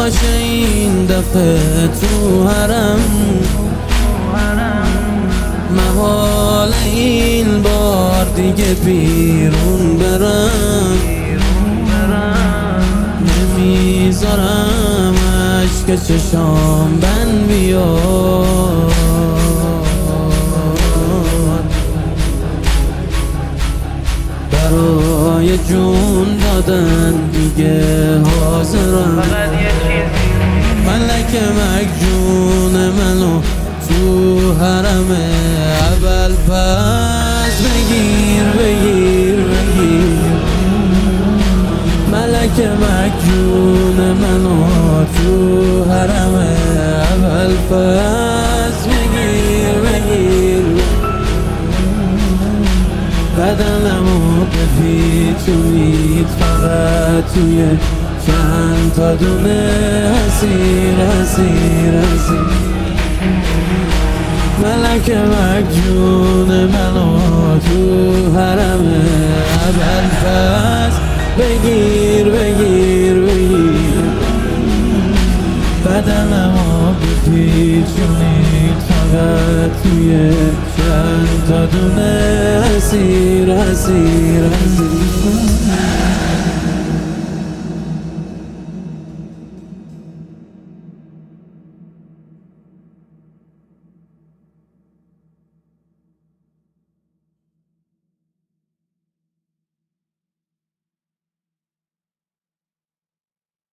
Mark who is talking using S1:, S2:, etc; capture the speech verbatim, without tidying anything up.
S1: باشه این دفعه تو حرم، محال این بار دیگه بیرون برم، نمیذارم عشق چشام بند بیاد، برای جون دادن دیگه حاضرم. ملک مجنون منو تو حرم اول پس بگیر بگیر بگیر، ملک مجنون منو تو حرم اول پس بگیر بگیر، بدنمو بپیچونید فقط توی چند تا دونه حسیر حسیر حسیر، ملک مجنون منو تو حرم اول پس بگیر بگیر بگیر، بدنمو بپیچونید فقط توی چند تا دونه حسیر حسیر حسیر.